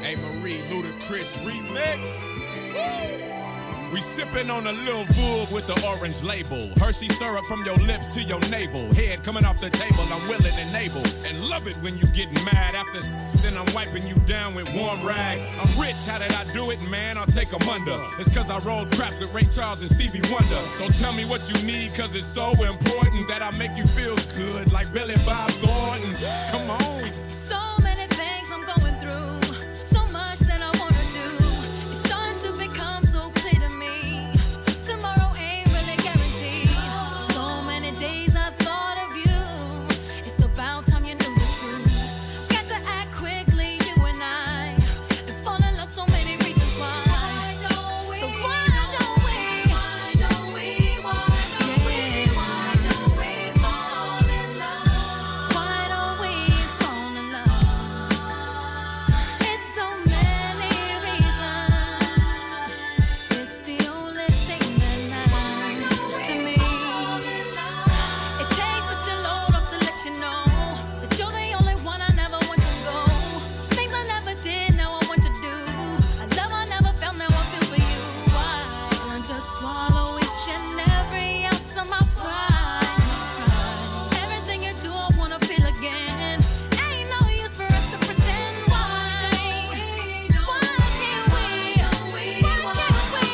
A. Marie Ludacris remix. Woo! We sippin' on a little Vouv with the orange label. Hershey syrup from your lips to your navel. Head coming off the table, I'm willing and able. And love it when you get mad after then I'm wiping you down with warm rags. I'm rich, how did I do it, man? I'll take 'em under. It's cause I rolled craps with Ray Charles and Stevie Wonder. So tell me what you need, cause it's so important that I make you feel good like Billy Bob Thornton. Come on. So many things I'm going through. So much that I wanna do. It's starting to become so clear to me. Tomorrow ain't really guaranteed. So many days I thought of you. It's about time you knew the truth. Got to act quickly, you and I. And fall in love, so many reasons why. Why don't we fall in love? Why don't we fall in love? It's so many reasons. It's the only thing that matters to me. It takes such a load off to let you know that you're the only one I never want to go. Things I never did, now I want to do. A love I never felt, now I feel for you. I learned to swallow each and every ounce of my pride. Everything you do, I wanna feel again. Ain't no use for us to pretend. Why can't we? Why can't we? Why can't we?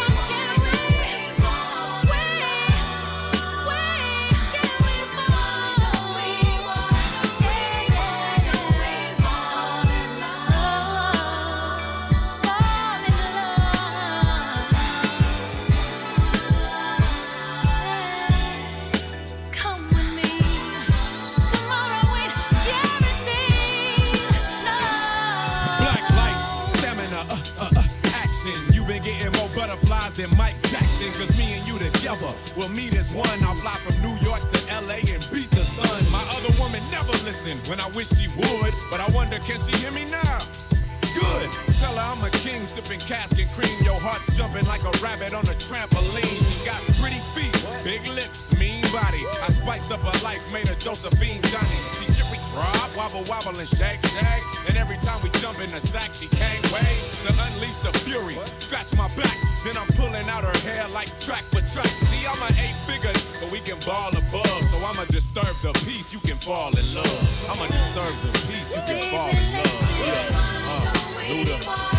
Come with me. Tomorrow ain't guaranteed. No. Black lights, stamina, action. You been getting more butterflies than Mike Jackson. Cause me and you together will meet as one. I'll fly from New York to LA and beat the sun. My other woman never listened when I wish she would. But I wonder, can she hear me now? Good. Tell her I'm a king, sipping cask and cream. Your heart's jumping like a rabbit on a trampoline. She got pretty feet, big lips, mean body. I spiced up her life, made her Josephine Johnny. She chippy drop, wobble wobble and shake shake. And every time we jump in the sack, she can't wait to unleash the fury. Scratch my back, then I'm pulling out her hair like track for track. See, I'm an 8 figures, but we can ball above. So I'ma disturb the peace, you can fall in love. I'ma disturb the peace, you can fall in love. Yeah. Luda.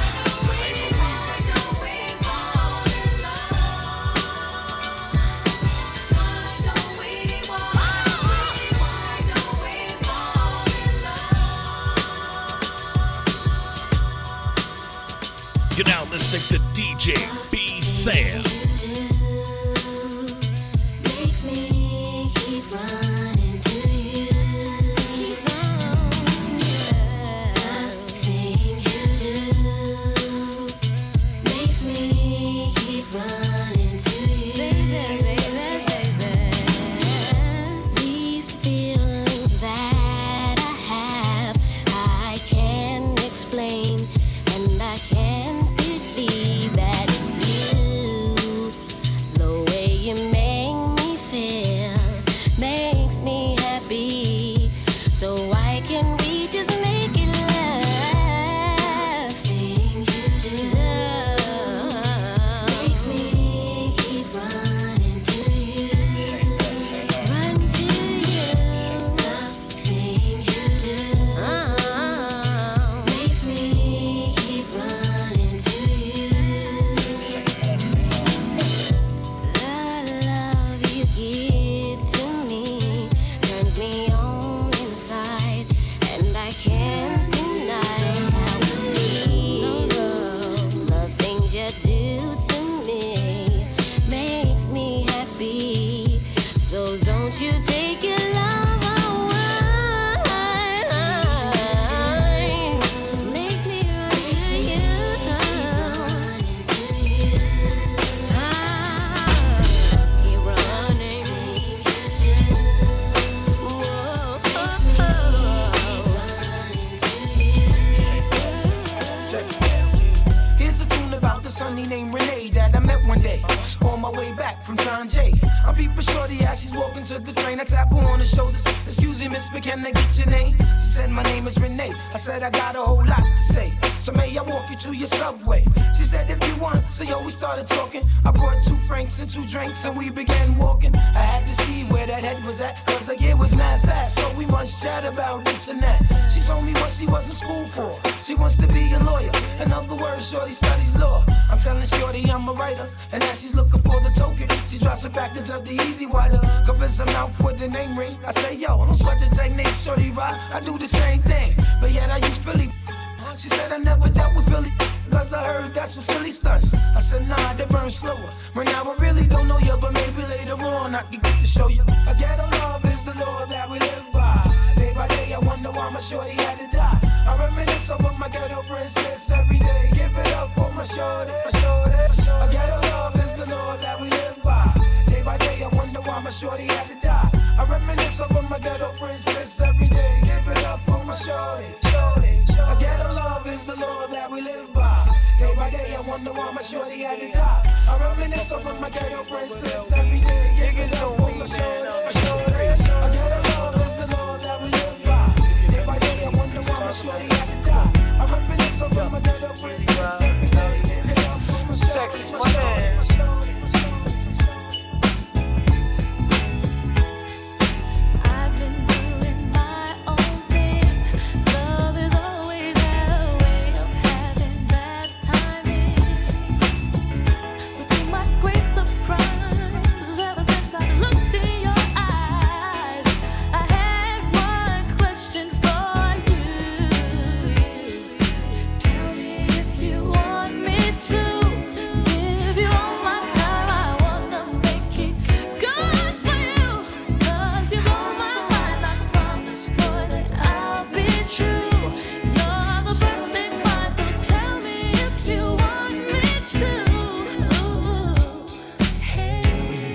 You're now listening to DJ B. Sam. Makes me keep running to you. Keep on, the things you do makes me keep running to you. Baby, baby, baby. These feelings that I have, I can't explain, and I can't believe that it's you. The way you make me feel makes me happy. So why can't we just make it last? Things you do makes me keep running to you. Run to you. The things you do makes me keep running to you. The love you give to me turns me on inside, and I can't deny how it feels. The things you do to me makes me happy. So don't you take your love away. Makes me run to you. Keep running. Check it out. Here's a tune about this honey named Renee that I met one day on my way back from John Jay. I'm peeping shorty as she's walking to the train. I tap her on the shoulders. Excuse me, miss, but can I get your name? She said my name is Renee. I said I got a whole lot to say. So may I walk you to your subway? She said if you want, so yo, we started talking. I brought 2 francs and 2 drinks and we began walking. I had to see where that head was at, cause the year was mad fast. So we must chat about this and that. She told me what she was in school for. She wants to be a lawyer. In other words, shorty studies law. I'm telling shorty I'm a writer, and as she's looking for the token, she drops a package of the easy water. Covers her mouth with the name ring. I say, yo, don't sweat the technique, shorty rocks. I do the same thing, but yet I use Philly. She said I never dealt with Philly, cause I heard that's for silly stunts. I said, nah, they burn slower. Right now I really don't know you, but maybe later on I can get to show you. A ghetto love is the law that we live by. Day by day I wonder why my shorty had to die. I reminisce over my ghetto princess every day. Give it up for my shorty, my shorty. A ghetto love is the law that we live by. Day by day I wonder why my shorty had to die. I reminisce over my ghetto princess every day. Give it up for my shorty, shorty. A ghetto love is the law that we live by. Day by day I wonder why my shorty had to die. I reminisce over my ghetto princess every day. Give it up for my shorty, my shorty. A ghetto love is the law that we live by. Day by day I wonder why my shorty had to die. I reminisce over my ghetto princess every day. Give it up for my shorty, Sex, my man. I've been doing my own thing. Love is always had a way of having bad timing. But to my great surprise, ever since I looked in your eyes, I had one question for you. Tell me if you want me to. Give you all my time, I wanna make it good for you. 'Cause you blow my mind, I promise, boy, that I'll be true. You're the perfect find, so tell me if you want me to. Hey,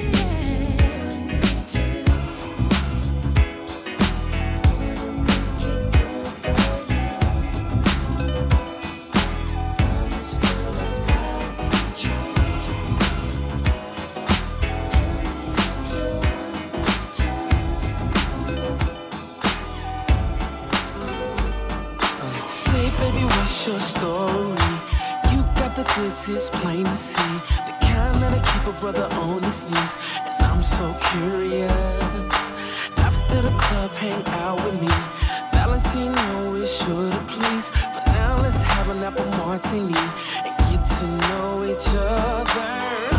Say, baby, what's your story? You got the goods, it's plain to see. The kind that'll keep a brother on his knees. And I'm so curious. After the club, hang out with me. Valentino is sure to please. For now, let's have an apple martini and get to know each other.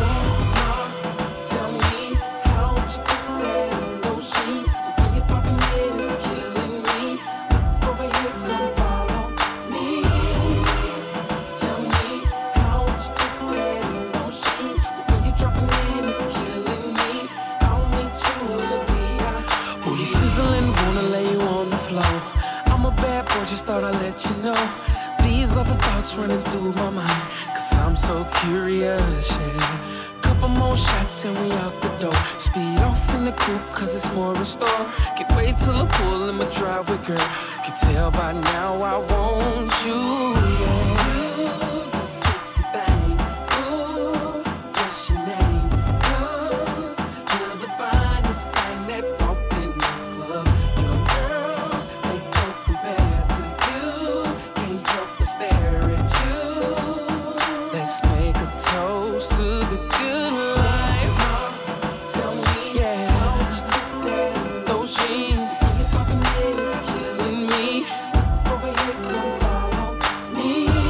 Tell me how you get there in those sheets. The way you're popping it is killing me. Look over here, come follow me. Tell me how you get there in those sheets. The way you're dropping it is killing me. I'll meet you in the VI. Oh, you sizzling, wanna lay you on the floor. I'm a bad boy, just thought I'd let you know. These are the thoughts running through my mind, 'cause I'm so curious, yeah. Couple more shots and we out the door. Speed off in the coupe, 'cause it's more in store. Can't wait till I pull in my driveway, girl. Can tell by now I want you, yeah. You's a sexy thing. Ooh, what's your name? 'Cause you're the finest thing that walked in the club. Your girls, they don't compare to you. Can't help but stare at you. Let's make a toast to the good life. Tell me, yeah, how you get there in those jeans. You're popping it is killing me. Look over here, come follow me.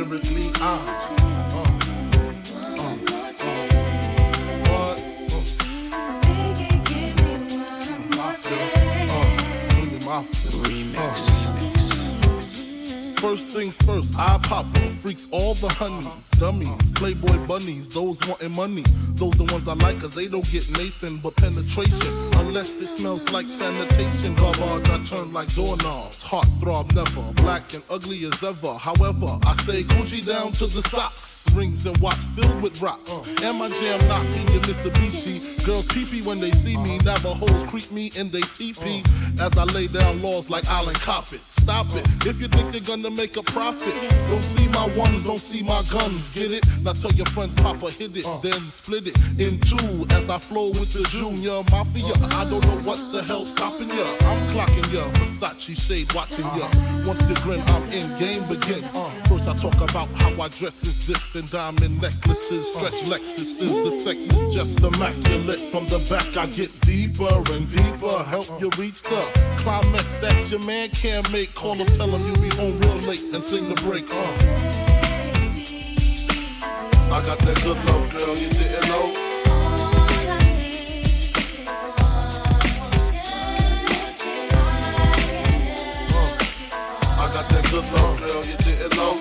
lyrically First things first, I pop them. Freaks all the honeys, dummies, playboy bunnies, those wanting money. Those the ones I like, cause they don't get Nathan but penetration. Unless it smells like sanitation. Garbage, I turn like doorknobs. Heart throb never, black and ugly as ever. However, I stay Gucci down to the socks. Rings and watch filled with rocks. And my jam knocking your Mitsubishi. Girls pee-pee when they see me. Navajos creep me in they teepee. As I lay down laws like Island Coppet. Stop it, if you think they're gonna make a profit. Don't see my ones, don't see my guns. Get it? Now tell your friends Papa hit it. Then split it in two. As I flow with the Junior Mafia. I don't know what the hell's stopping ya. I'm clocking ya, Versace shade watching ya. Once you grin, I'm in, game begins. First I talk about how I dress is this. And diamond necklaces, stretch Lexuses. The sex is just immaculate. From the back I get deeper and deeper. Help you reach the climax that your man can't make. Call him, tell him you be home real late and sing the break. I got that good love, girl, you didn't know. I got that good love, girl, you didn't know.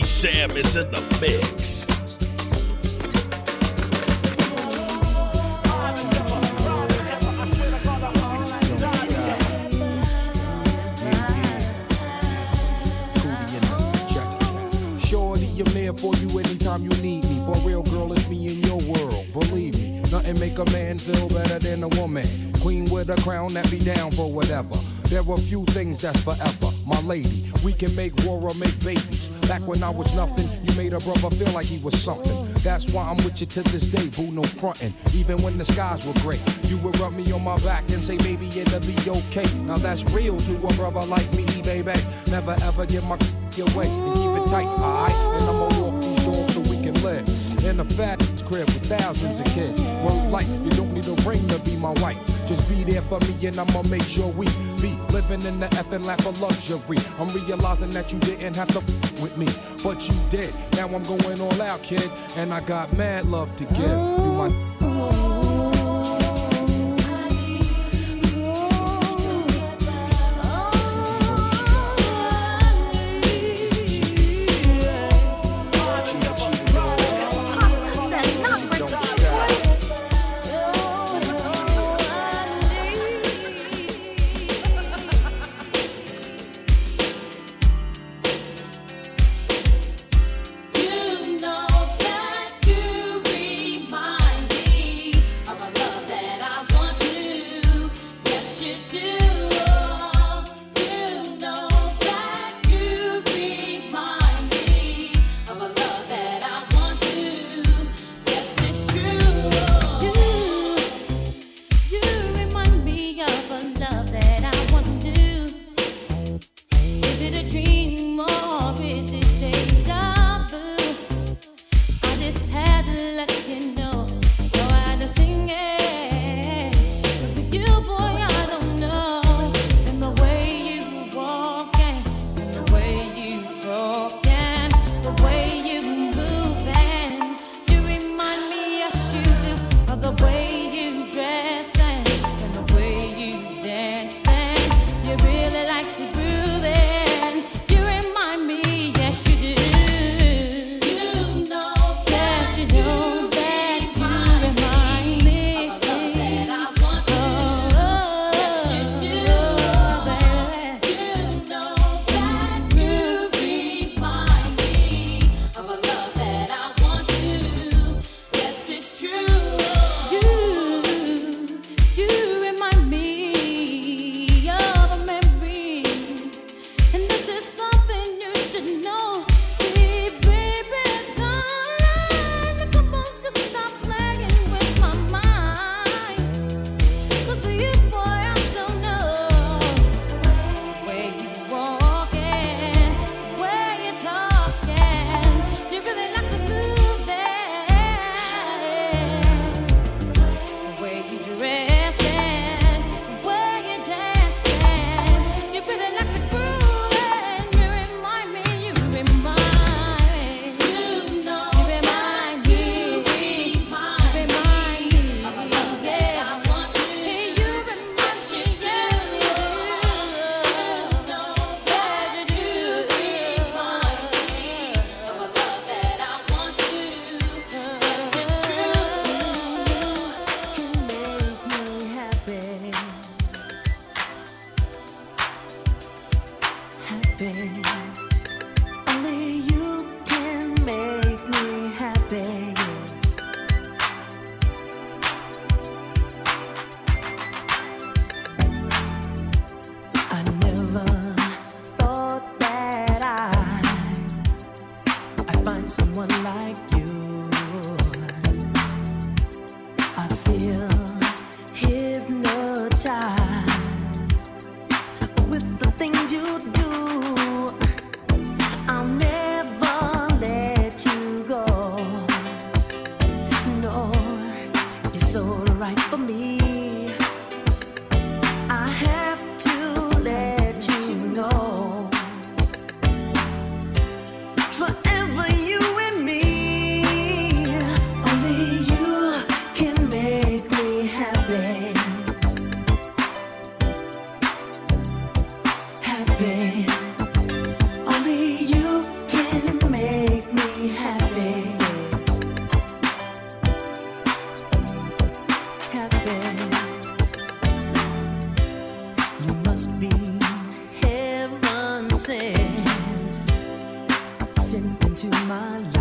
Sam is in the mix. Shorty, I'm there for you anytime you need me. For real, girl, it's me in your world. Believe me, nothing make a man feel better than a woman. Queen with a crown that be down for whatever. There are few things that's forever. My lady, we can make war or make babies. Back when I was nothing, you made a brother feel like he was something. That's why I'm with you to this day, boo, no frontin'. Even when the skies were gray, you would rub me on my back and say, baby, it'll be okay. Now that's real to a brother like me, baby. Never ever give my away and keep it tight, alright? And I'ma walk these doors so we can live in a fat crib with thousands of kids. Word like, you don't need a ring to be my wife. Just be there for me and I'ma make sure we be living in the effing lap of luxury. I'm realizing that you didn't have to with me, but you did. Now I'm going all out, kid, and I got mad love to give. You my forever you and me. my